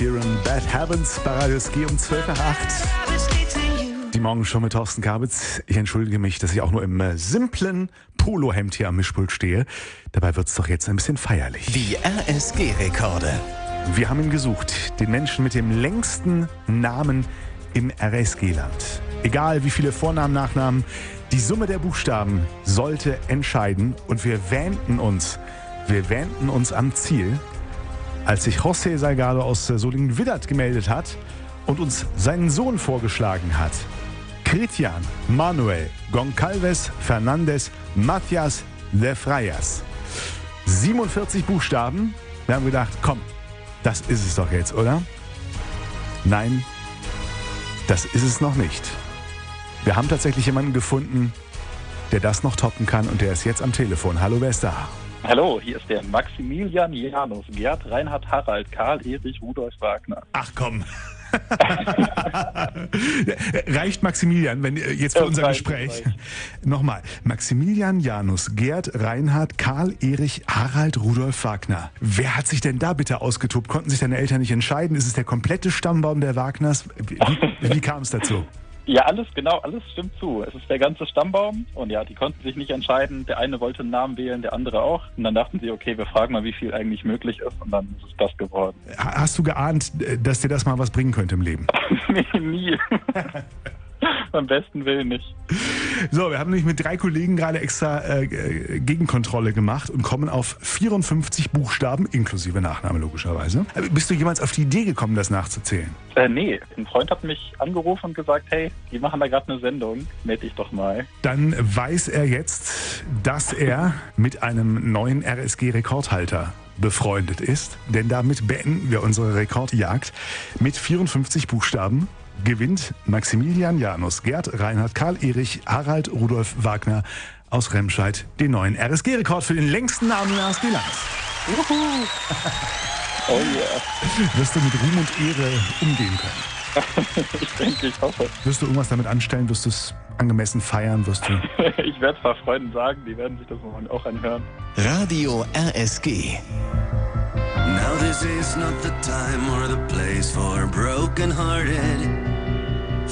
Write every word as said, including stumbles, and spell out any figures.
Sheeran, Bad Heavens bei Radio S G um zwölf nach acht. Die Morgenshow mit Thorsten Kabitz. Ich entschuldige mich, dass ich auch nur im äh, simplen Polohemd hier am Mischpult stehe. Dabei wird's doch jetzt ein bisschen feierlich. Die R S G-Rekorde. Wir haben ihn gesucht, den Menschen mit dem längsten Namen im R S G-Land. Egal wie viele Vornamen, Nachnamen, die Summe der Buchstaben sollte entscheiden. Und wir wähnten uns, wir wähnten uns am Ziel, als sich José Salgado aus Solingen-Widdert gemeldet hat und uns seinen Sohn vorgeschlagen hat. Christian Manuel Goncalves Fernandes Matías de Freias. siebenundvierzig Buchstaben. Wir haben gedacht, komm, das ist es doch jetzt, oder? Nein, das ist es noch nicht. Wir haben tatsächlich jemanden gefunden, der das noch toppen kann, und der ist jetzt am Telefon. Hallo, wer ist da? Hallo, hier ist der Maximilian Janus, Gerd, Reinhard, Harald, Karl, Erich, Rudolf, Wagner. Ach komm. Reicht Maximilian, wenn jetzt für Ja, unser reicht, Gespräch. reicht. Nochmal. Maximilian Janus, Gerd, Reinhard, Karl, Erich, Harald, Rudolf, Wagner. Wer hat sich denn da bitte ausgetobt? Konnten sich deine Eltern nicht entscheiden? Ist es der komplette Stammbaum der Wagners? Wie, wie kam es dazu? Ja, alles, genau, alles stimmt zu. Es ist der ganze Stammbaum und ja, die konnten sich nicht entscheiden. Der eine wollte einen Namen wählen, der andere auch. Und dann dachten sie, okay, wir fragen mal, wie viel eigentlich möglich ist, und dann ist es das geworden. Hast du geahnt, dass dir das mal was bringen könnte im Leben? Nee, nie. Beim besten Willen nicht. So, wir haben nämlich mit drei Kollegen gerade extra äh, Gegenkontrolle gemacht und kommen auf vierundfünfzig Buchstaben, inklusive Nachname logischerweise. Äh, Bist du jemals auf die Idee gekommen, das nachzuzählen? Äh, nee, ein Freund hat mich angerufen und gesagt, hey, die machen da gerade eine Sendung, melde dich doch mal. Dann weiß er jetzt, dass er mit einem neuen R S G-Rekordhalter befreundet ist. Denn damit beenden wir unsere Rekordjagd. Mit vierundfünfzig Buchstaben gewinnt Maximilian Janus, Gerd, Reinhard, Karl, Erich, Harald, Rudolf, Wagner aus Remscheid den neuen R S G-Rekord für den längsten Namen im R S G-Land. Juhu. Oh yeah. Wirst du mit Ruhm und Ehre umgehen können? Ich denke, ich hoffe. Wirst du irgendwas damit anstellen? Wirst du es angemessen feiern? Wirst du... Ich werde es ein paar Freunden sagen, die werden sich das auch anhören. Radio R S G. Now this is not the time or the place for broken-hearted.